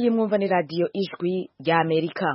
iyi mwumva ni radiyo ijwi rya Amerika.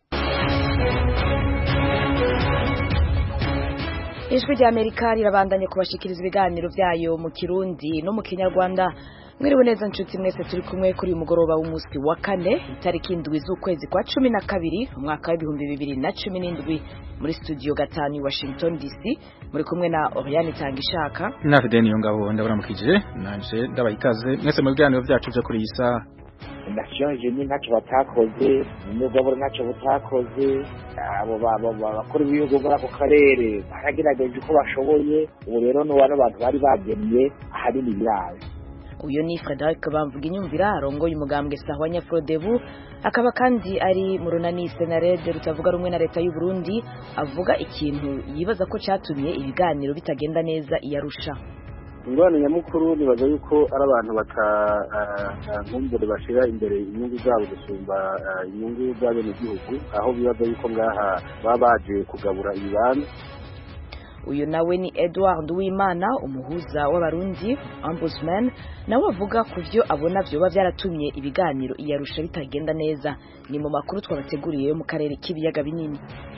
Ijwi rya Amerika rirabandanya kubashikiriza ibiganiro byayo mu Kirundi no mu Kinyarwanda. Mwiriwe neza nshuti mwese turi kumwe kuri mugoroba w'umunsi wa kane itariki 7 z'ukwezi kwa 12 umwaka wa 2017 muri studio gatanu i Washington DC muri kumwe na Oriane Tangishaka na Fideni Yongabo ndaburamukije nanje ndabayikaze mwese mu biganiro byacu byo kuri isa ndashonje ni ntacyo batakoze n'ubwo ntacyo butakoze abo bakora ibihugu muri ako karere baragerageje uko bashoboye ubu rero n'ubantu abantu bari bagemye ahanini biraje. Uyo ni Frederic Bamvuga inyumvira arongoye umugambwe Sahwanya Frodebu akaba kandi ari mu runani Senarede rutavuga rumwe na leta y'u Burundi avuga ikintu yibaza ko cyatumye ibiganiro bitagenda neza iyarusha. Ingwano nyamukuru nibaza yuko ari abantu batankumbure bashira imbere inyungu zabo gusumba inyungu z'abenegihugu aho bibaza yuko ngaha babaje kugabura ibibanza. Uyu nawe ni Edward Uwimana umuhuza w'abarundi ombudsman nawe avuga ku byo abona byo byaratumye ibiganiro iyarusha bitagenda neza. Ni mu makuru twabateguriye yo mu karere k'ibiyaga binini.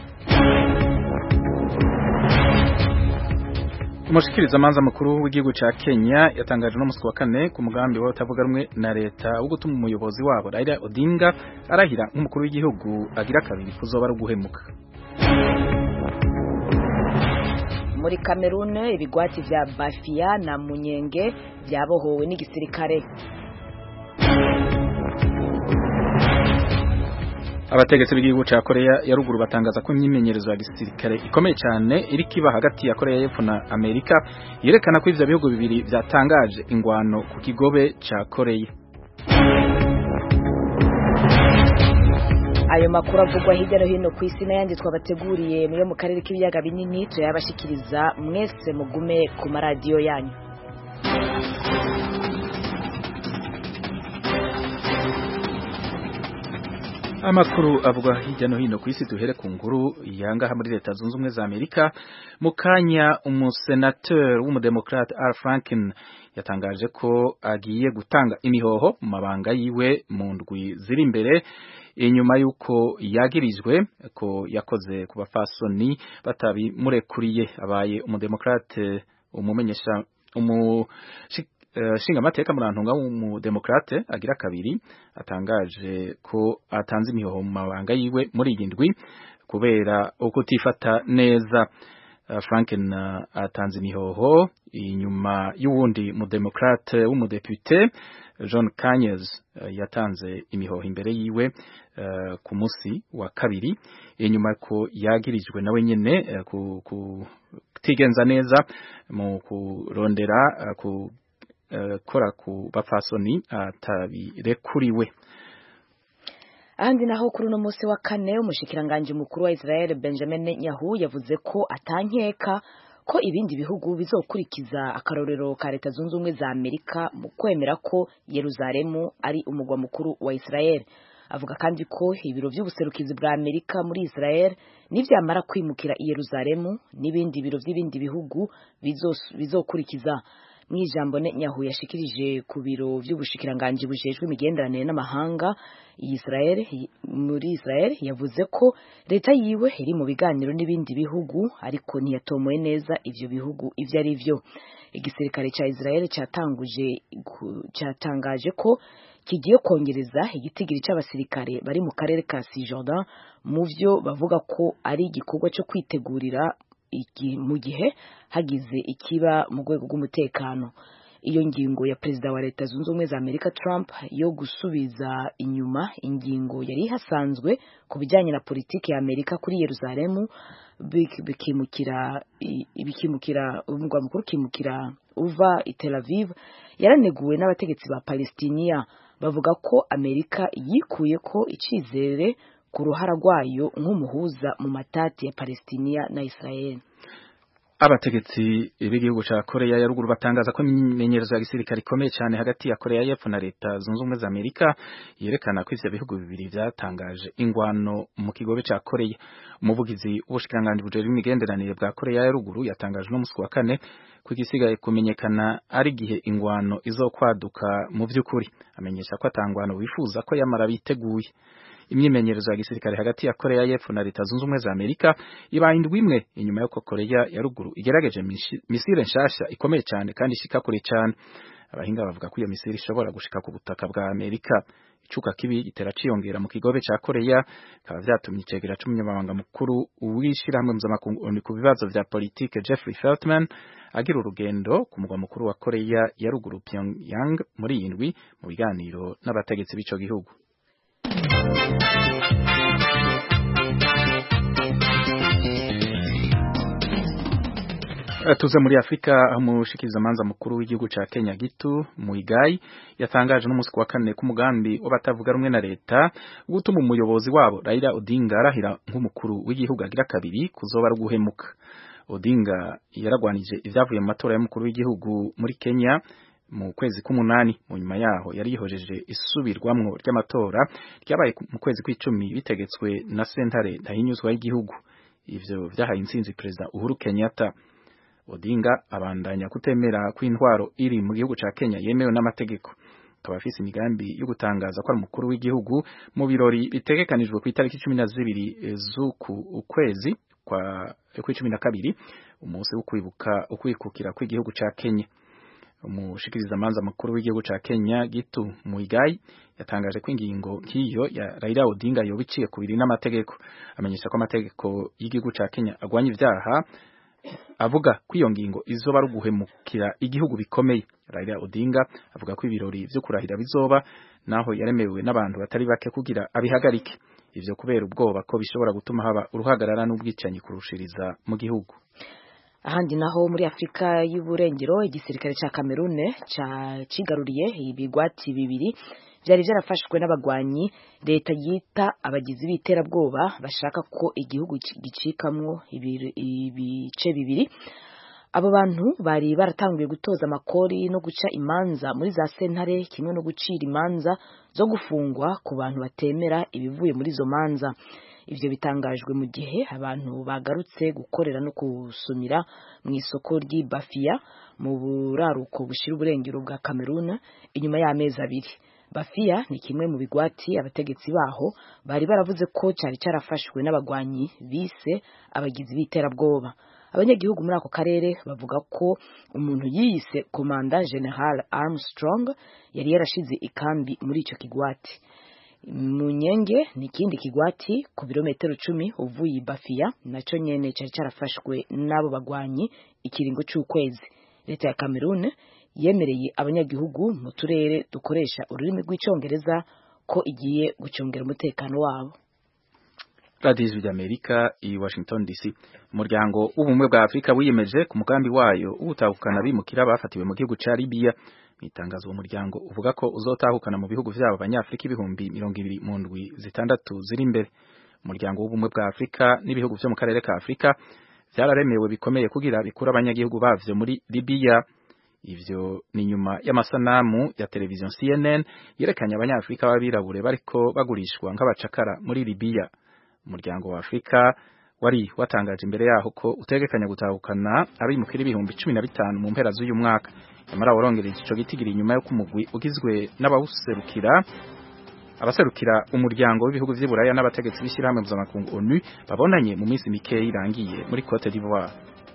Umushikiriza manza mukuru w'igihugu ca Kenya yatangaje no musi wa kane ku mugambi wa utavuga rumwe na leta wo gutuma umuyobozi wabo Raila Odinga arahira nk'umukuru w'igihugu agira kabiri kuzoba ari guhemuka. Muri Cameroon ibigwati vya Bafia na Munyenge byabohowe n'igisirikare. Abategetsi b'igihugu ca Korea ya ruguru batangaza ko imyimenyerezo ya gisirikare ikomeye cyane iri kiba hagati ya Korea y'Epfo na Amerika yerekana ko ivyo bihugu bibiri byatangaje ingwano ku kigobe ca Korea. Ayo makuru avugwa hirya no hino ku isi n'ayandi twabateguriye mu karere k'ibiyaga binini tuyabashikiriza mwese mugume ku maradiyo yanyu. Amakuru avuga hirya no hino ku isi duhere ku nkuru yangaha muri leta zunze ubumwe za Amerika. Mu kanya umusenateur w'umudemokrate Al Franken yatangaje ko agiye gutanga imihoho mu mabanga yiwe mu ndwi ziri imbere inyuma yuko yagirijwe ko yakoze ku bafasoni batabimurekuriye. Abaye umudemokrate umumenyesha shinga mateka murantunga w'umudemokrate agira kabiri atangaje ko atanze imihoho mu mabanga yiwe muri iyi ndwi kubera uko tifata neza. Franken atanze imihoho inyuma y'uwundi mudemokrate w'umudepute John Kanyes yatanze imihoho imbere yiwe ku musi wa kabiri inyuma ko yagirijwe nawe nyene kutigenza neza mu kurondera kora ku bafasoni atabirekuriwe. Andi naho kuri no musi wa kane umushikiranganje mukuru wa Israel Benjamin Netanyahu yavuze ko atankeka ko ibindi bihugu bizokurikiza akarorero ka leta zunze ubumwe za Amerika mu kwemera ko Yerusalemu ari umugwa mukuru wa Israel. Avuga kandi ko ibiro by'ubuserukizi bwa Amerika muri Israel nivyamara kwimukira i Yerusalemu n'ibindi biro by'ibindi bihugu bizokurikiza. Mwijambo Netanyahu yashikirije ku biro by'ubushikiranganje bujejwe imigenderanire n'amahanga muri Israel yavuze ko leta yiwe iri mu biganiro n'ibindi bihugu ariko ntiyatomoye neza ivyo bihugu ivyo ari byo. Igisirikare ca Israel cyatangaje ko kigiye kongereza igitigiri c'abasirikare bari mu karere ka Cisjordan mu byo bavuga ko ari igikorwa cyo kwitegurira mu gihe hagize ikiba mu rwego rw'umutekano. Iyo ngingo ya perezida wa leta zunze ubumwe za Amerika Trump yo gusubiza inyuma ingingo yari hasanzwe ku bijyanye na politiki ya Amerika kuri Yerusalemu bikimukira umugwa mukuru kimukira uva i Tel Aviv yaraneguwe n'abategetsi ba Palestiniya bavuga ko Amerika yikuye ko icizere ku ruhara rwayo nk'umuhuza mu matati ya Palestiniya na Israel. Abategetsi b'igihugu ca Korea ya ruguru batangaza ko imyimenyerezo ya gisirikare ikomeye cyane hagati ya Korea y'Epfo na leta zunze ubumwe za Amerika yerekana ko ivyo bihugu bibiri vyatangaje ingwano mu kigobe ca Korea. Umuvugizi w'ubushikiranganji bujejwe imigenderanire bwa Korea ya ruguru yatangaje no musi wa kane ko igisigaye kumenyekana ari gihe ingwano izokwaduka mu vy'ukuri. Amenyesha ko atangwano bifuza ko yamara biteguye. Imyimenyerezo ya gisirikare hagati ya Korea y'Epfo na leta zunze ubumwe za Amerika ibaye indwi imwe inyuma y'uko Korea ya ruguru igerageje misile nshasha ikomeye cyane kandi ishika kure cyane. Abahinga bavuga ko iyo misile ishobora gushika ku butaka bwa Amerika. Icuka kibi gitera ciyongera mu kigobe ca Korea kaba vyatumye icegera c'umunyamabanga mukuru w'ishirahamwe mpuzamakungu ku bibazo vya politike Jeffrey Feltman agira urugendo ku mugwa mukuru wa Korea ya ruguru Pyongyang muri iyi ndwi mu biganiro n'abategetsi b'ico gihugu. Tuze muri Afrika umushikiriza manza mukuru w'igihugu ca Kenya Gitu Muigai yatangaje no musi wa kane ku mugambi w'abatavuga rumwe na leta gutuma umuyobozi wabo Raila Odinga arahira nk'umukuru w'igihugu agira kabiri kuzoba ari guhemuka. Odinga yaragwanije ivyavuye mu matora y'umukuru w'igihugu muri Kenya mu kwezi k'umunani. Mu nyuma yaho yari yihojeje isubirwamwo ry'amatora ryabaye mu kwezi kw'icumi bitegetswe na sentare ndahinyuzwa y'igihugu. Ivyo vyahaye intsinzi Perezida Uhuru Kenyatta. Odinga abandanya kutemera kw'intwaro iri mu gihugu ca Kenya yemewe n'amategeko. Akaba afise imigambi yo gutangaza ko ari umukuru w'igihugu mu birori bitegekanijwe ku itariki 12 z'uku ukwezi kwa 12 umunsi wo kwibuka ukwikukira kw'igihugu ca Kenya. Umushikiriza manza mukuru w'igihugu ca Kenya Gitu Muigai yatangaje ko ingingo nk'iyo ya Raila Odinga yobiciye kubiri n'amategeko. Amenyesha ko amategeko y'igihugu ca Kenya agwanya ivyaha, avuga ko iyo ngingo izoba ari guhemukira igihugu bikomeye. Raila Odinga avuga ko ibirori vyo kurahira bizoba naho yaremewe n'abantu batari bake kugira abihagarike. Ivyo kubera ubwoba ko bishobora gutuma haba uruhagarara n'ubwicanyi kurushiriza mu gihugu. Ahandi naho muri Afrika y'Uburengero igisirikare ca Cameroon cigaruriye ibigwati bibiri vyari vyarafashwe n'abagwanyi leta yita abagizi b'iterabwoba bashaka ko igihugu gicikamwo ibice bibiri. Abo bantu bari baratanguye gutoza amakori no guca imanza muri za sentare kimwe no gucira imanza zo gufungwa ku bantu batemera ibivuye muri izo manza. Ivyo bitangajwe mu gihe abantu bagarutse gukorera no kusumira mu isoko ry'Ibafia mu buraruko bushira uburengero bwa Cameroon inyuma y'amezi abiri. Bafia ni kimwe mu bigwati abategetsi baho bari baravuze ko cyari carafashwe n'abagwanyi bise abagizi b'iterabwoba. Abanyagihugu muri ako karere bavuga ko umuntu yiyise Komanda General Armstrong yari yarashize ikambi muri ico kigwati. Munyenge ni kindi kigwati ku birometero 10 uvuye Bafia naco nyene cyari carafashwe n'abo bagwanyi ikiringo c'ukwezi. Leta ya Cameroon yemereye abanyagihugu mu turere dukoresha ururimi rw'icongereza ko igiye gucungera umutekano wabo. Radio y'Amerika i Washington DC. Umuryango w'ubumwe bwa Afrika wiyemeje ku mugambi wayo ubutahukana bimukira bafatiwe mu gihugu ca Libya. Mitangazo umuryango uvuga ko uzotahukana mu bihugu vyabo abanyafrika ibihumbi 200 mu ndwi zitandatu ziri imbere. Umuryango w'ubumwe bwa Afrika n'ibihugu vyo mu karere ka Afrika vyararemewe bikomeye kugira bikura abanyagihugu bavyo muri Libya. Ivyo ni nyuma y'amasanamu ya televiziyo CNN yerekanye abanyafrika babirabure bariko bagurishwa nk'abacakara muri Libya. Umuryango wa Afrika wari watangaje imbere yaho ko utegekanya gutahukana abimukira ibihumbi 15 mu mpera z'uyu mwaka. Amara warongereje ico gitigiri inyuma yo kumugwi ugizwe abaserukira umuryango w'ibihugu vy'Iburaya n'abategetsi b'ishirahamwe mpuzamakungu ONU babonanye mu minsi mike irangiye muri Cote d'Ivoire.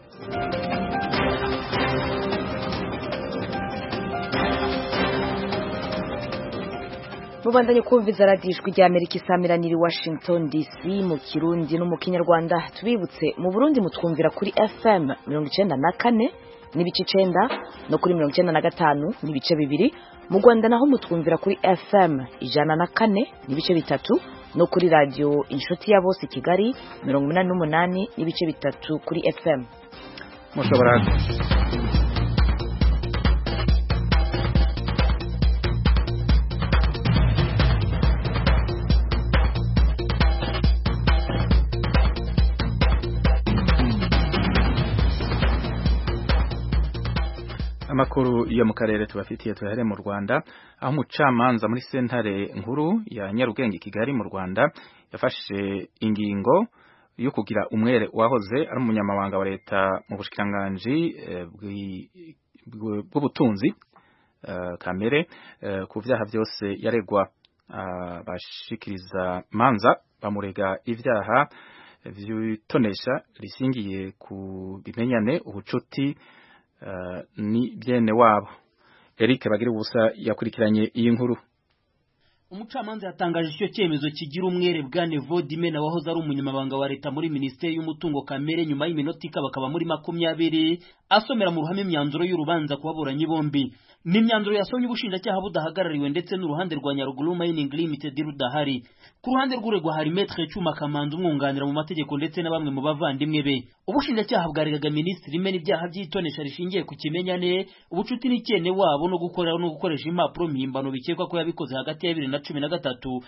Mubandanye kumviza radio ijwi rya Amerika isamiranyiri Washington DC mu Kirundi no mu Kinyarwanda. Tubibutse mu Burundi mutwumvira kuri FM 94 n'ibice 9 no kuri 95 n'ibice 2. Mu Rwanda naho mutwumvira kuri FM 104 n'ibice 3 no kuri radio Inshuti ya Bose Kigali 88 n'ibice 3 kuri FM. Mushobora Amakuru yo mu karere tubafitiye tuyahere mu Rwanda aho umucamanza muri sentare nkuru ya Nyarugenge Kigali mu Rwanda yafashe ingingo yo kugira umwere wahoze ari umunyamabanga wa leta mu bushikiranganji bw'ubutunzi kamere ku vyaha byose yaregwa bashikiriza manza bamurega ivyaha vy'itonesha rishingiye ku bimenyane ubucuti ni byene wabo. Eric Bagira ubusa yakurikiranye iyi nkuru. Umucamanza yatangaje icyo cyemezo kigira umwere bwane Vodimena wahoze ari umunyamabanga wa leta muri Minisiteri y'Umutungo Kamere nyuma y'iminota bakaba muri 20 asomera mu ruhame imyanzuro y'urubanza kubaburanyi bombi. Ni imyanzuro yasomye ubushinjacyaha budahagarariwe ndetse n'uruhande rwa Nyaruguru Mining Limited rudahari. Ku ruhande rw'uregwa hari Maître Cyuma Kamanzi umwunganira mu mategeko ndetse na bamwe mu bavandimwe be. Ubushinjacyaha bwaregaga Minisitiri imena ibyaha by'itonesha rishingiye ku kimenyane, ubucuti n'icyene wabo no gukoresha impapuro mpimbano bikekwa ko yabikoze hagati ya 2013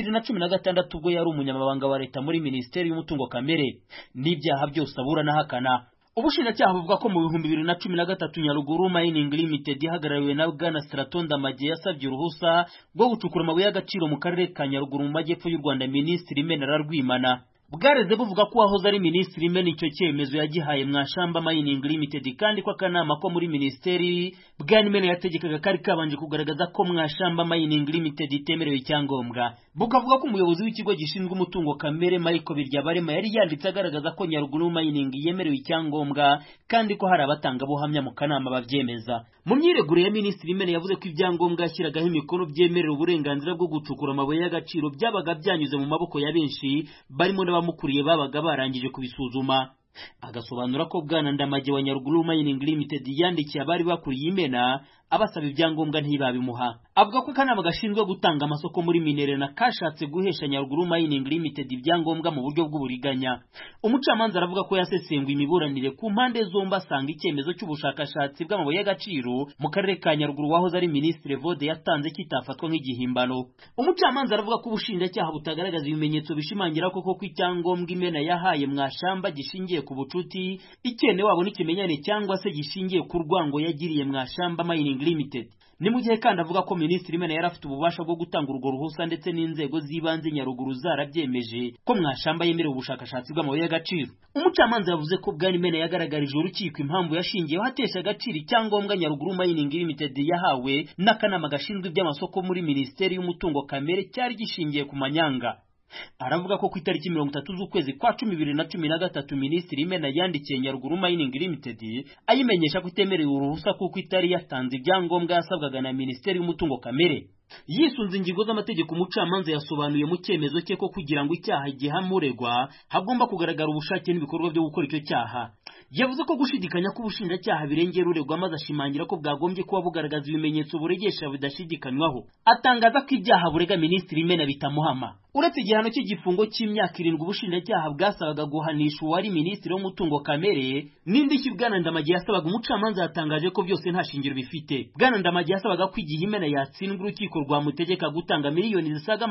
2016 ubwo yari umunyamabanga wa leta muri Minisiteri y'Umutungo Kamere. N'ibyaha byose aburana hakana. Ubushinjacyaha buvuga ko mu 2013 Nyaruguru Mining Limited ihagarariwe na Bwana Straton Ndamage yasabye uruhusa rwo gucukura amabuye y'agaciro mu karere ka Nyaruguru mu majyepfo y'u Rwanda. Minisitiri Imena ararwimana. Bwareze buvuga ko wahoze ari Minisitiri Imena icyo cyemezo yagihaye Mwashamba Mining Limited kandi ko akanama ko muri Minisiteri Bwana Imena yategekaga kari kabanje kugaragaza ko Mwashamba Mining Limited itemerewe icyangombwa. Bukavuga ko umuyobozi w'ikigo gishinzwe umutungo kamere Michael Biryabarema yari yanditse agaragaza ko Nyaruguru Mining yemerewe icyangombwa kandi ko hari abatanga buhamya mu kanama bavyemeza. Mu myiregure ya Minisitiri Imena yavuze ko ibyangombwa yashyiragaho imikono byemerera uburenganzira bwo gucukura amabuye y'agaciro byabaga byanyuze mu maboko ya benshi barimo n'abamukuriye babaga barangije kubisuzuma. Agasobanura ko Bwana Ndamage wa Nyaruguru Mining Limited yandikiye abari bakuriye Imena abasaba ibyangombwa ntibabimuha. Avuga ko akanama gashinzwe gutanga amasoko muri Minerena kashatse guhesha Nyaruguru Mining Limited ibyangombwa mu buryo bw'uburiganya. Umucamanza aravuga ko yasesenguye imiburanire ku mpande zombi asanga icyemezo cy'ubushakashatsi bw'amabuye y'agaciro mu karere ka Nyaruguru wahoze ari Minisitiri Vode yatanze kitafatwa nk'igihimbano. Umucamanza aravuga ko ubushinjacyaha butagaragaza ibimenyetso bishimangira ko icyangombwa Imena yahaye Mwashamba gishingiye ku bucuti, icyene wabo n'ikimenyane cyangwa se gishingiye ku rwango yagiriye Mwashamba Mining Limited. Ni mu gihe kandi avuga ko Minisitiri Imena yari afite ububasha bwo gutanga urwo ruhusa ndetse n'inzego z'ibanze Nyaruguru zarabyemeje ko Mwashamba yemerewe ubushakashatsi bw'amabuye y'agaciro. Umucamanza yavuze ko Bwana Imena yagaragarije urukiko impamvu yashingiyeho atesha agaciro icyangombwa Nyaruguru Mining Limited yahawe n'akanama gashinzwe iby'amasoko muri Minisiteri y'Umutungo Kamere cyari gishingiye ku manyanga. Aravuga ko ku itariki 30 z'ukwezi kwa 2013 Minisitiri Imena yandikiye Nyaruguru Mining Limited ayimenyesha ko itemerewe uruhusa kuko itari yatanze ibyangombwa yasabwaga na Minisiteri y'Umutungo Kamere. Yisunze ingingo z'amategeko umucamanza yasobanuye mu cyemezo cye ko kugira ngo icyaha gihamuregwa hagomba kugaragara ubushake n'ibikorwa byo gukora icyo cyaha. Yavuze ko gushidikanya ko ubushinjacyaha birengera uregwa maze ashimangira ko bwagombye kuba bugaragaza ibimenyetso buregesha bidashidikanywaho. Atangaza ko ibyaha burega Minisitiri Imena bitamuhama. Uretse igihano cy'igifungo cy'imyaka 7 ubushinjacyaha bwasabaga guhanisha uwari Minisitiri w'Umutungo Kamere n'indishyi Bwana Ndamage yasabaga umucamanza yatangaje ko byose nta shingiro bifite. Bwana Ndamage yasabaga ko igihe Imena yatsindwa urukiko rwamutegeka gutanga miliyoni zisaga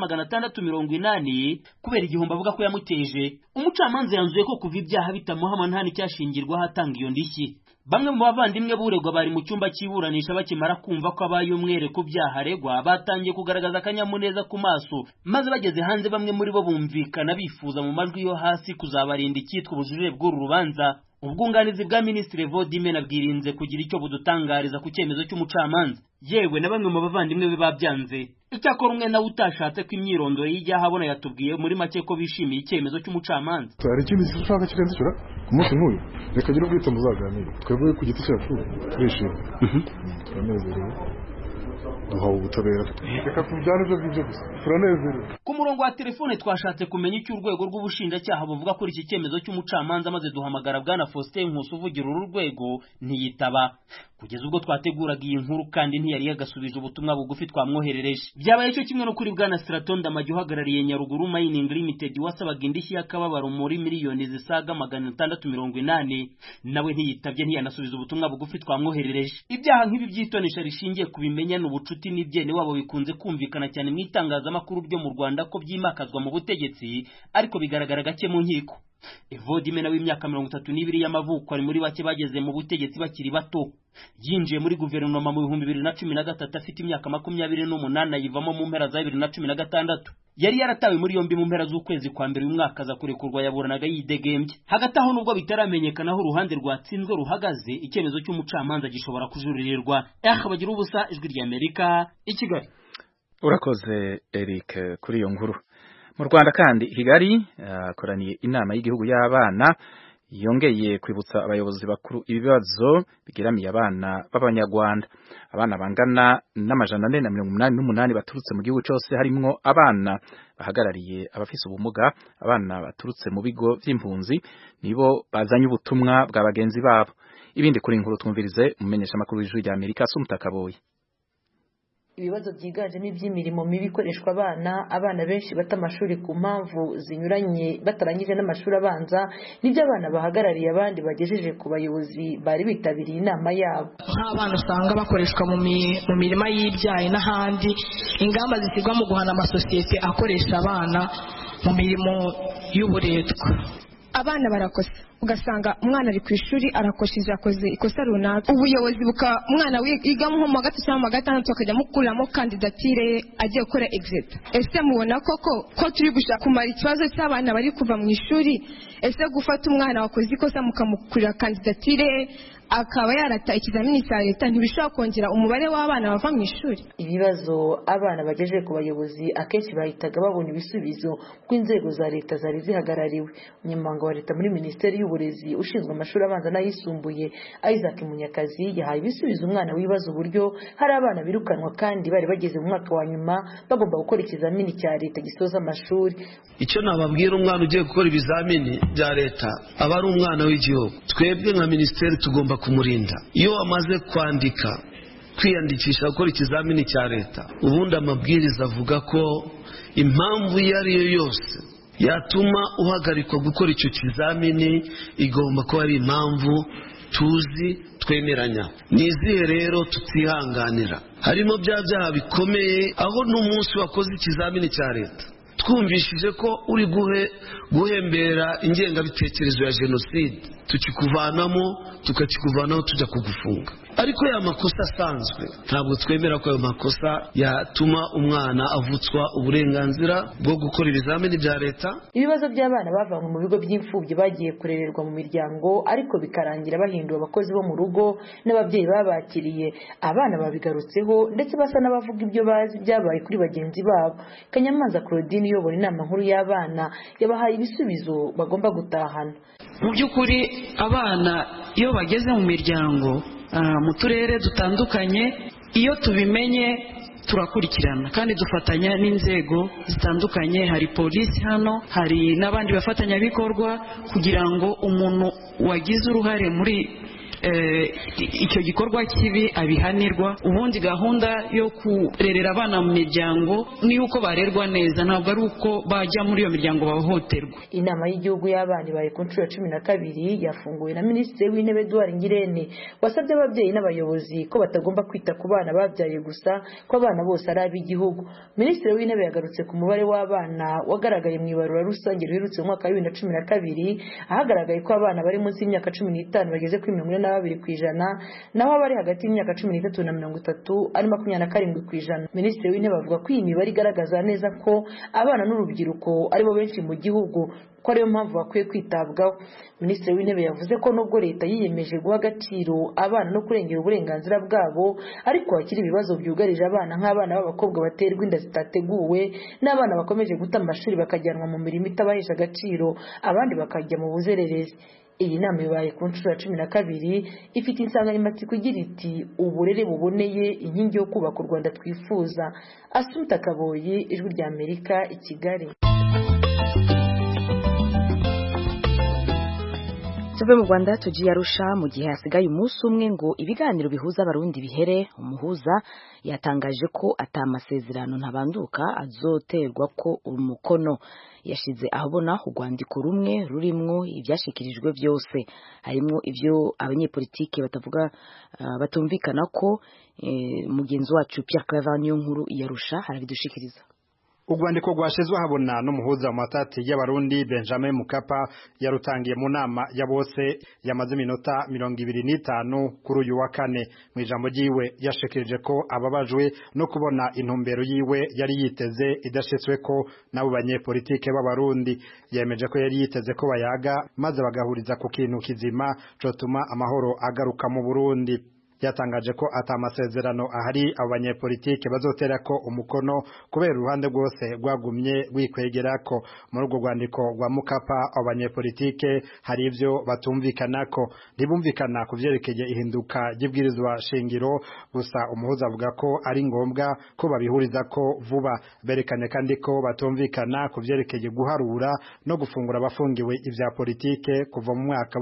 680 kubera igihombo avuga ko yamuteje. Umucamanza yanzuye ko kuva ibyaha bitamuhama nta n'icyashingirwaho atanga iyo ndishyi. Bamwe mu bavandimwe buregwa bari mu cyumba cy'iburanisha bakimara kumva ko abaye umwere ku byaha aregwa batangiye kugaragaza akanyamuneza ku maso, maze bageze hanze bamwe muri bo bumvikana bifuza mu majwi yo hasi kuzabarinda icyitwa ubujurire bw'uru rubanza. Ubwunganizi bwa Minisitiri Vodimena bwirinze kugira icyo budutangariza ku cyemezo cy'umucamanza, yewe na bamwe mu bavandimwe be babyanze. Icyakora umwe nawe utashatse ko imyirondoro y'ijyaha abona yatubwiye muri make ko bishimiye icyemezo cy'umucamanza. Hari ikindi ushaka kirenze cyura ku munsi nk'uyu reka gira ubwito muzaganira twebwe ku giti cyacu turishimye turanezerewe duhawe ubutabera reka tubyane byo byo gusa turanezerewe. Ku murongo wa telefone twashatse kumenya icyo urwego rw'ubushinjacyaha buvuga kuri iki cyemezo cy'umucamanza maze duhamagara Bwana Faustin Nkusi uvugira uru rwego ntiyitaba. Kugeza ubwo twateguraga iyi nkuru kandi ntiyari yagasubije ubutumwa bugufi twamwoherereje. Byabaye cyo kimwe no kuri Bwana Straton Ndamage uhagarariye Nyaruguru Mining Limited wasabaga indishyi y'akababaro muri miliyoni zisaga 680, nawe ntiyitabye ntiyanasubiza ubutumwa bugufi twamwoherereje. Ibyaha nk'ibi by'itonesha rishingiye ku bimenyane ubucuti n'ibyene wabo bikunze kumvikana cyane mu itangazamakuru ryo mu Rwanda ko byimakazwa mu butegetsi ariko bigaragara gake mu nkiko. Evodimena w'imyaka 32 y'amavuko ari muri bake bageze mu butegetsi bakiri bato. Yinjiye muri guverinoma mu 2013 afite imyaka 28 ayivamo mu mpera za 2016. Yari yaratawe muri yombi mu mpera z'ukwezi kwa mbere umwaka aza kurekurwa yaburanaga yidegembye. Hagati aho nubwo bitaramenyekana aho uruhande rwatsinzwe ruhagaze, icyemezo cy'umucamanza gishobora kujuririrwa. Bagira ubusa, Ijwi ry'Amerika, i Kigali. Urakoze Eric kuri iyo nkuru. Mu Rwanda kandi Kigali akoraniye inama y'igihugu y'abana yongeye kwibutsa abayobozi bakuru ibibazo bigiramiye abana b'Abanyarwanda. Abana bangana n'amajana 488 baturutse mu gihugu cyose, harimwo abana bahagarariye abafise ubumuga, abana baturutse mu bigo vy'impunzi, nibo bazanye ubutumwa bwa bagenzi babo. Ibindi kuri inkuru twumvirize umumenyesha makuru w'Ijwi ry'Amerika Sumutakaboye. Ibibazo byiganjemo iby'imirimo mibi ikoreshwa abana benshi bata amashuri ku mpamvu zinyuranye batarangije n'amashuri abanza, nibyo abana bahagarariye abandi bagejeje ku bayobozi bari bitabiriye inama yabo. Nk'abana usanga bakoreshwa mu mirima y'ibyayi n'ahandi, ingamba zishyirwa mu guhana amasosiyete akoresha abana mu mirimo y'uburetwa. Abana barakosa, ugasanga umwana ari ku ishuri arakosheje akoze ikosa runaka, ubuyobozi umwana wiga mu gatatu cyangwa mu gatandatu akajya mukuramo kandidatire agiye gukora exit. Ese mubona ko turi gushaka kumara ikibazo cy'abana bari kuva mu ishuri? Ese gufata umwana wakoze ikosa mukamukurira kandidatire akaba yarata ikizamini cya leta ntibishobora kongera umubare w'abana bava mu ishuri? Ibibazo abana bagejeje ku bayobozi akenshi bahitaga babona ibisubizo kuko inzego za leta zari zihagarariwe. Umunyamabanga wa leta muri Minisiteri y'Uburezi ushinzwe amashuri abanza n'ayisumbuye Isaac Munyakazi yahaye ibisubizo umwana wibaza uburyo hari abana birukanwa kandi bari bageze mu mwaka wa nyuma bagomba gukora ikizamini cya leta gisoza amashuri. Icyo nababwira umwana ugiye gukora ibizamini bya leta aba ari umwana w'igihugu. Twebwe nka Minisiteri tugomba kumurinda. Iyo wamaze kwiyandikisha gukora ikizamini cya leta, ubundi amabwiriza avuga ko impamvu iyo ari yo yose yatuma uhagarikwa gukora icyo kizamini igomba kuba ari impamvu tuzi twemeranya. Ni izihe rero tutihanganira? Harimo bya byaha bikomeye, aho n'umunsi wakoze ikizamini cya leta twumvishije ko uri guhembera ingengabitekerezo ya jenoside, tukikuvanamo tukakikuvanaho tujya kugufunga. Ariko ya makosa asanzwe ntabwo twemera ko ayo makosa yatuma umwana avutswa uburenganzira bwo gukora ibizamini bya leta. Ibibazo by'abana bavanywe mu bigo by'imfubyi bagiye kurererwa mu miryango ariko bikarangira bahinduwe abakozi bo mu rugo n'ababyeyi babakiriye, abana babigarutseho ndetse basa n'abavuga ibyo bazi byabaye kuri bagenzi babo. Kanyamanza Claudine uyobora inama nkuru y'abana yabahaye ibisubizo bagomba gutahana. Mu by'ukuri abana iyo bageze mu miryango mu turere dutandukanye, iyo tubimenye turakurikirana kandi dufatanya n'inzego zitandukanye. Hari polisi hano, hari n'abandi bafatanyabikorwa kugira ngo umuntu wagize uruhare muri icyo gikorwa kibi abihanirwa. Ubundi gahunda yo kurerera abana mu miryango ni uko barerwa neza, ntabwo ari uko bajya muri iyo miryango bahohoterwa. Inama y'igihugu y'abana ibaye ku nshuro ya 12 yafunguwe na Minisitiri w'Intebe Edouard Ngirente wasabye ababyeyi n'abayobozi ko batagomba kwita ku bana babyaye gusa, ko abana bose ari ab'igihugu. Minisitiri w'Intebe yagarutse ku mubare w'abana wagaragaye mu ibarura rusange riherutse mu mwaka wa 2012, ahagaragaye ko abana bari munsi y'imyaka 15 bageze kuri 42%, naho abari hagati y'imyaka 13 na 30 ari 27%. Minisitiri w'Intebe avuga ko iyi mibare igaragaza neza ko abana n'urubyiruko aribo benshi mu gihugu, ko ariyo mpamvu bakwiye kwitabwaho. Minisitiri w'Intebe yavuze ko nubwo leta yiyemeje guha agaciro abana no kurengera uburenganzira bwabo, ariko hakiri ibibazo byugarije abana nk'abana b'abakobwa baterwa inda zitateguwe, n'abana bakomeje guta amashuri bakajyanwa mu mirimo itabahesha agaciro, abandi bakajya mu buzererezi. Iyi nama ibaye ku nshuro ya 12 ifite insanganyamatsiko igira iti uburere buboneye, inkingi yo kubaka u Rwanda twifuza. Asumta Kaboyi, Ijwi ry'Amerika, i Kigali. Tuve mu Rwanda tugiye Arusha mu gihe hasigaye umunsi umwe ngo ibiganiro bihuza abarundi bihere. Umuhuza yatangaje ko atamasezerano ntabanduka azoterwa ko umukono. Yashize ahabona urwandiko rumwe rurimwo ibyashikirijwe byose, harimo ibyo abanyepolitike batumvikana ko. Mugenzi wacu Pierre Claver niyo nkuru yarusha harabidushikiriza. urwandiko rwashizwe habona n'umuhuza mu matati y'abarundi Benjamin Mkapa yarutangiye mu nama ya bose yamaze iminota 25 kuri uyu wa kane. Mu ijambo ryiwe yashikirije ko ababajwe no kubona intumbero yiwe yari yiteze idashitswe ko nabo banyepolitike b'abarundi. Yemeje ko yari yiteze ko bayaga maze bagahuriza ku kintu kizima cotuma amahoro agaruka mu Burundi. Yatangaje ko atamasezerano ahari abanyepolitike bazotera ko umukono kubera uruhande rwose rwagumye rwikwegerako. Muri urwo rwandiko rwa Mkapa abanyepolitike hari ivyo batumvikanako, ntibumvikana kuvyerekeye ihinduka ry'ibwirizwa shingiro, gusa umuhuza avuga ko ari ngombwa ko babihurizako vuba. Berekanye kandi ko batumvikana kuvyerekeye guharura no gufungura abafungiwe ivya politike kuva mu mwaka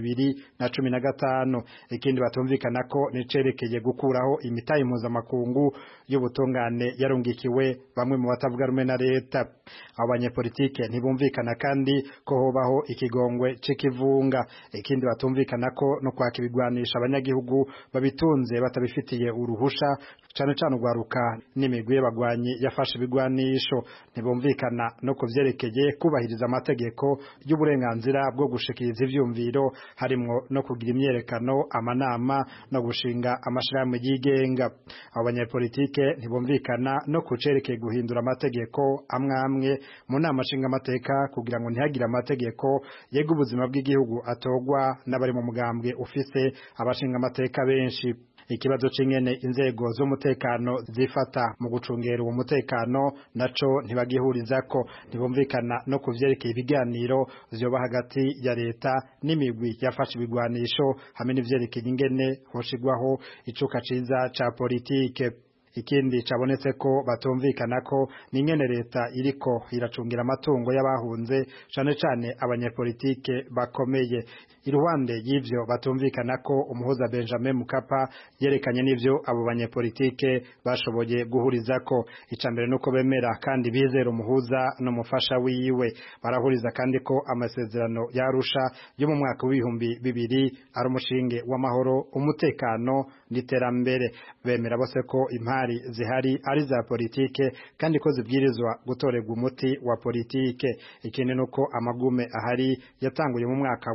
w'2015. Ikindi batumvikana ko nicerekeye gukuraho imitahe mpuzamakungu y'ubutungane yarungikiwe bamwe mu batavuga rumwe na leta. Abanyepolitike ntibumvikana kandi ko hobaho ikigongwe c'ikivunga. Ikindi batumvikana ko no kwaka ibigwanisha abanyagihugu babitunze batabifitiye uruhusha, cane cane urwaruka n'imigwi y'abagwanyi yafashe ibigwanisho. Ntibumvikana no kuvyerekeye kubahiriza amategeko y'uburenganzira bwo gushikiriza ivyumviro, harimwo no kugira imyerekano, amanama no gushinga amashirahamwe yigenga. Abanyepolitike ntibumvikana no kucerekeye guhindura amategeko amwe mu nama nshinga amateka kugira ngo ntihagire amategeko yega ubuzima bw'igihugu atogwa n'abari mu mugambwe ufise abashinga amateka benshi. Ikibazo c'ingene inzego z'umutekano zifata mu gucungera uwo mutekano naco ntibagihurizako. Ntibumvikana no kuvyerekeye ibiganiro vyoba hagati ya leta n'imigwi yafashe ibigwanisho hamwe n'ivyerekeye ingene hoshigwaho icuka ciza ca politike. Ikindi cabonetse ko batumvikana ko n'ingene leta iriko iracungira amatungo y'abahunze cane cane abanyepolitike bakomeye. Iruhande y'ivyo batumvikana ko umuhuza Benjamin Mkapa yerekanye n'ivyo abo banyepolitike bashoboye guhurizako. Icambere nuko bemera kandi bizera umuhuza no mufasha wiwe. Barahuriza kandi ko amasezerano yarusha yo mu mwaka w'2000 ari umushinge w'amahoro, umutekano n'iterambere. Bemera bose ko impari zihari ari za politike kandi ko zibwirizwa gutorerwa umuti wa politike. Ikindi nuko amagume ahari yatanguye mu mwaka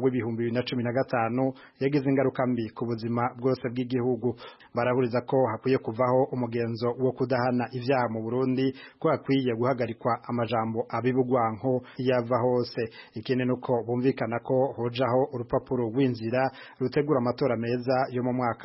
w'2015 yagize ingaruka mbi ku buzima bwose bw'igihugu. Barahuriza ko hakwiye kuvaho umugenzo wo kudahana ivyaha mu Burundi, ko hakwiye guhagarikwa amajambo abibugwanko yava hose. Ikindi nuko bumvikana ko hojaho urupapuro rw'inzira rutegura amatora meza yo mu mwaka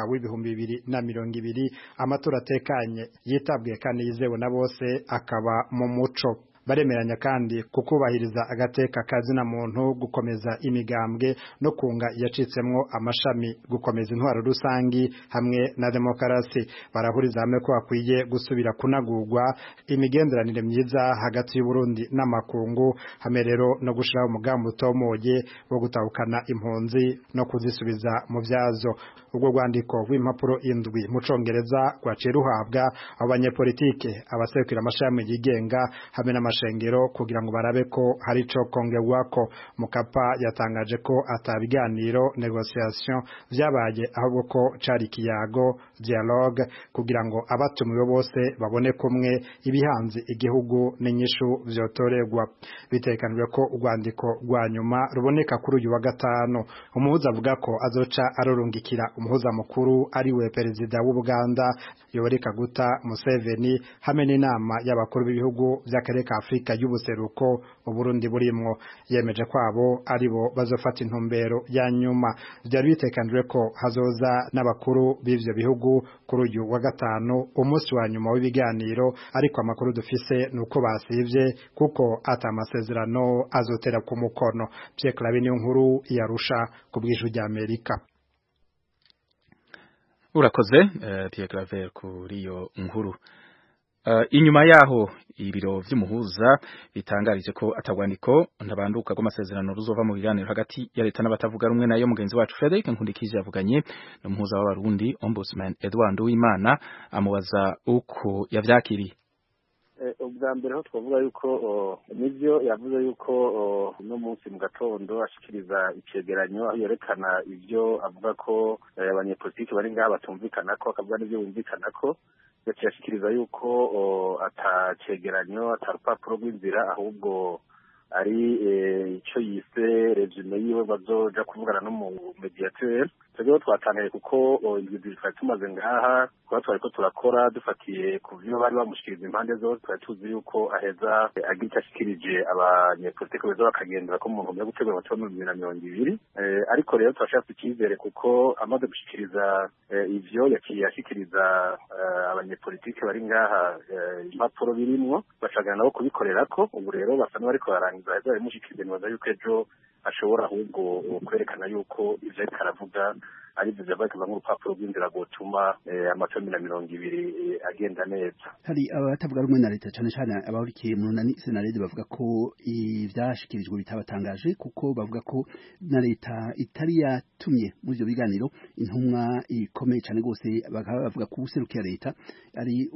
w'2020, amatora atekanye yitabwe kandi yizewe na bose akaba mu muco. Baremeranya kandi kukubahiriza agateka kazina muntu, gukomeza imigambwe no kunga yacitsemwo amashami, gukomeza intwaro rusangi hamwe na demokarasi. Barahuriza hamwe ko akwiye gusubira kunagurwa imigenderanire myiza hagati y'u Burundi n'amakungu, hamwe rero no gushiraho umugambi utomoye wo gutahukana impunzi no kuzisubiza mu vyazo. Ubwo rwandiko rw'impapuro 7 mu Congereza rwaciye ruhabwa abanyepolitike, abasekura amashami yigenga hamwe n'amashengero kugira ngo barabe ko hari ico kongerwako. Mkapa yatangaje ko atabiganiro negotiation vyabaye, ahubwo ko cari ikiyago dialogue kugira ngo abatumiwe bose babone kumwe ibihanze igihugu n'inyishu vyotorerwa. Bitekanijwe ko urwandiko rwa nyuma ruboneka kuri uyu wa gatanu. Umuhuza avuga ko azoca arorungikira umuhuza mukuru ari we perezida w'Ubuganda Yoweri Kaguta Museveni hamwe n'inama y'abakuru b'ibihugu vy'akarere ka Afrika y'ubuseruko mu Burundi burimwo. Yemeje kwabo aribo bazofata intumbero ya nyuma. Vyari bitekanijwe ko hazoza n'abakuru b'ivyo bihugu kuri uyu wa gatanu, umunsi wa nyuma w'ibiganiro, ariko amakuru dufise nuko basivye kuko atamasezerano azotera ku mukono. Pierre Claver niyo nkuru yarusha ku bw'ijwi rya Amerika. Urakoze Pierre Claver kuri iyo nkuru. Inyuma yaho ibiro vy'umuhuza bitangarije ko atagwandiko ntabanduka rw'amasezerano ruzova mu biganiro hagati ya leta n'abatavuga rumwe nayo. Mugenzi wacu Frederic Nkundikije yavuganye n'umuhuza w'abarundi Ombudsman Edouard Uwimana amubaza uko yavyakiriye. Ubwa mbere ho twavuga yuko nivyo yavuze yuko no munsi mu gatondo ashikiriza icegeranyo yerekana ivyo avuga ko abanyepolitiki bari ngaha batumvikana ko akavuga n'ivyo bumvikana ko kirashikiriza yuko atacegeranyo atarupapuro rw'inzira ahubwo ari icyo yise resume yiwe bazoja kuvugana n'umumediateur twebwe twatangaye kuko indwi twari tumaze ngaha kuba twariko turakora dufatiye ku vyo bari bamushikiriza impande zose twari tuzi yuko aheza agira icyo ashikirije abanyepolitike beza bakagendera ko mu ntumbero yo gutegura amatora mu 2020 ariko rero turashaka icyizere kuko amaze gushikiriza ivyo yaciye ashikiriza abanyepolitike bari ngaha impapuro birimwo bashagana nabo kubikorerako ubu rero basa n'abariko barangiza aheza bamushikiriza nibaza yuko ejo ashobora ahubwo kwerekana yuko ivyo ariko aravuga ari byo byabaga nk'urupapuro rw'inzira gutuma amatora 2020 agenda neza. Hari abatavuga rumwe na leta cyane cyane abahurikiye mu senarede bavuga ko ivyashikirijwe bitabatangaje kuko bavuga ko na leta itari yatumye muri ivyo biganiro intumwa ikomeye cyane gose bavuga ko ubuserukiye leta ari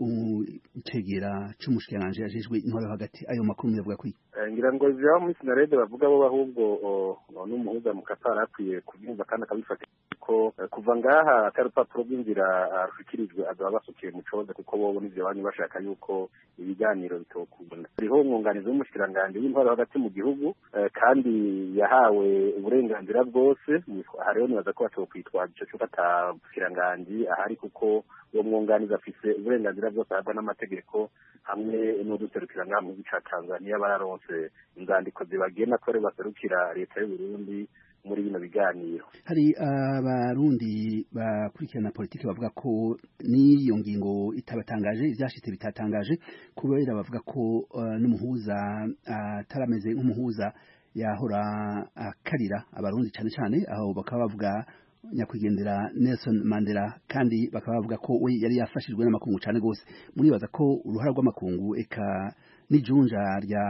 icegera c'umushikiranganje yajejwe intwaro hagati ayo makuru yavuga ko ngira ngo ivyo muri senarede bavuga bo ahubwo n'umuhuza mu Qatar akwiye kubyumva kandi akabifata ko kuva ngaha atari urupapuro rw'inzira rushikirijwe azaba basukiye mu coze kuko bobo n'ivyo banyu bashaka yuko ibiganiro bitokunda hariho umwunganizi w'umushikiranganje w'intwaro hagati mu gihugu kandi yahawe uburenganzira bwose hariho nibaza ko batokwitwaza ico cyuko atamushikiranganje ahari kuko uwo mwunganizi afise uburenganzira bwose ahabwa n'amategeko hamwe n'uduserukira nkamwe gica Tanzania bararonse inzandiko zibagena ko baserukira leta y'u Burundi muri bino biganiro. Hari abarundi bakurikirana politiki bavuga ko n'iyo ngingo itabatangaje ivyashitse bitatangaje kubera bavuga ko n'umuhuza atarameze nk'umuhuza yahora akarira abarundi cyane cyane aho bakaba bavuga nyakwigendera Nelson Mandela kandi bakaba bavuga ko we yari yafashijwe n'amakungu cyane gose muribaza ko uruhara rw'amakungu eka n'ijunja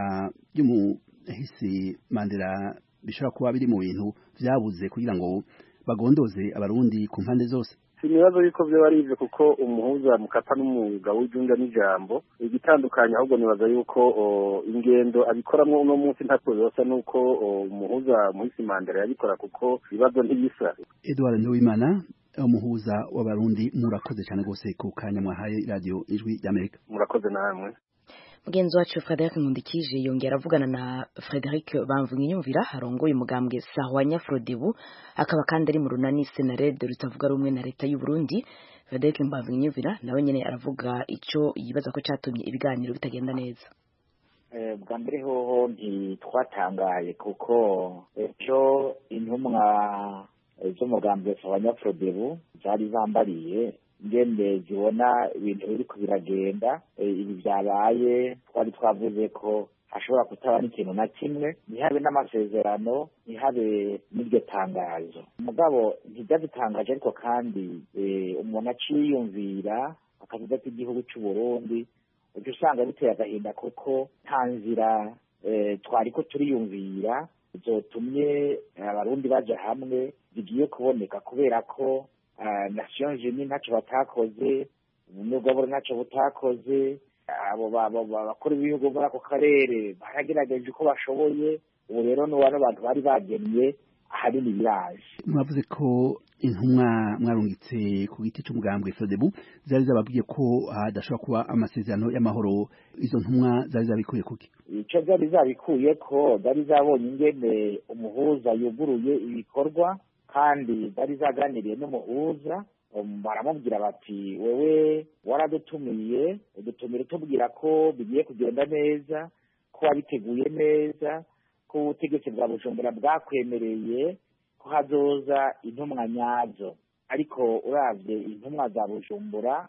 ry'umuhisi Mandela bishobora kuba biri mu bintu vyabuze kugira ngo bagondoze abarundi ku mpande zose. Sinibazo yuko byo bari ivyo kuko umuhuza mukapa n'umugabo w'ijunja n'ijambo igitandukanye ahubwo nibaza yuko ingendo abikoramwo uno munsi ntako yose nuko umuhuza muhisi Mandela yabikora kuko ibibazo ntibisa. Edouard Nduwimana umuhuza w'abarundi murakoze cyane gose ku kanya mwahaye radio Ijwi ry'Amerika. Murakoze namwe. Mugenzi wacu Frederic Nkundikije yongera avugana na Frederic Bamvuginyumvira harongoye umugambwe Sahwanya Frodebu akaba kandi ari mu runani senarede rutavuga rumwe na leta y'u Burundi. Frederic Bamvuginyumvira nawe nyene aravuga ico yibaza ko catumye ibiganiro bitagenda neza. Bwa mbere hoho ntitwatangaye kuko ejo intumwa z'umugambwe Sahwanya Frodebu zari zambariye ngende zibona ibintu biriko biragenda ibi byabaye twari twavuze ko hashobora kutaba n'ikintu na kimwe ntihabe n'amasezerano ntihabe n'iryo tangazo mugabo ntibyadutangaje ariko kandi umuntu aciyumvira akavuga ati igihugu cy'u Burundi ujya usanga biteye agahinda kuko nta nzira twariko turiyumvira zotumye abarundi baja hamwe zigiye kuboneka kubera ko Nations Unies ntacyo batakoze ubumwe bw'aboro ntacyo butakoze abo bakora ibihugu muri ako karere baragerageje uko bashoboye ubu rero n'uwano abantu bari bagennye ahanini biraje. Mwavuze ko intumwa mwarungitse ku giti cy'umugambwe Frodebu zari zababwiye ko hadashobora kuba amasezerano y'amahoro izo ntumwa zari zabikuye kuki? Ico zari zabikuye ko zari zabonye ingene umuhuza yuguruye ibikorwa kandi bari zaganiriye n'umuhuza baramubwira bati wewe waradutumiye udutumire tubwira ko bigiye kugenda neza ko wabiteguye neza ko ubutegetsi bwa Bujumbura bwakwemereye ko hazoza intumwa nyazo ariko uravye intumwa za Bujumbura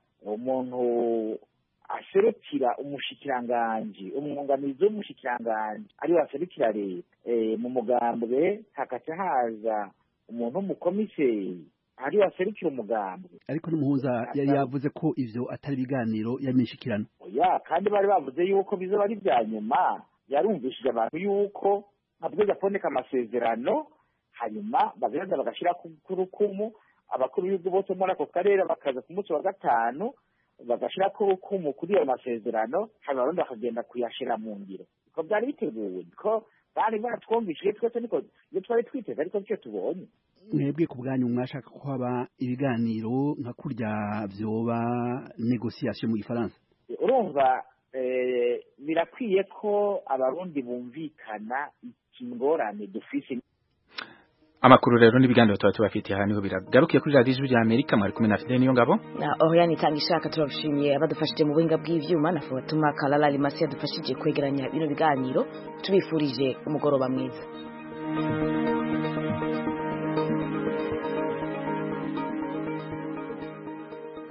umuntu aserukira umushikiranganje umwunganizi w'umushikiranganje ari waserukira leta mu mugambwe hakaca haza umuntu w'umukomiseri ari waserukira umugambwe ariko n'umuhuza yari yavuze ko ivyo atari biganiro y'amishikirano kandi bari bavuze yuko bizoba ari bya nyuma yarumvishije abantu yuko abwiza kuboneka amasezerano hanyuma bagenda bagashira ku rukumu abakuru b'ibihugu bose muri ako karere bakaza ku munsi wa gatanu bagashira ku rukumu kuri ayo masezerano hanyuma abarundi bakagenda kuyashira mu ngiro ko byari biteguwe ko bari baratwumvishije twese niko iyo twari twiteze ariko nicyo tubonye. mwebwe ku bwanyu mwashaka ko haba ibiganiro nka kurya vyoba negociation mu gifaransa? Urumva birakwiye ko abarundi bumvikana ikingorane dufise. Amakuru rero n'ibiganiro tuba tubafitiye aha niho biragarukiye kuri Radio Ijwi ry'Amerika. Mwari kumwe na Fidel Niyongabo na Oriane Tangishaka. Turabashimiye abadufashije mu buhinga bw'ivyuma na Fatuma Kalala Limasi yadufashije kwegeranya bino biganiro. Tubifurije umugoroba mwiza.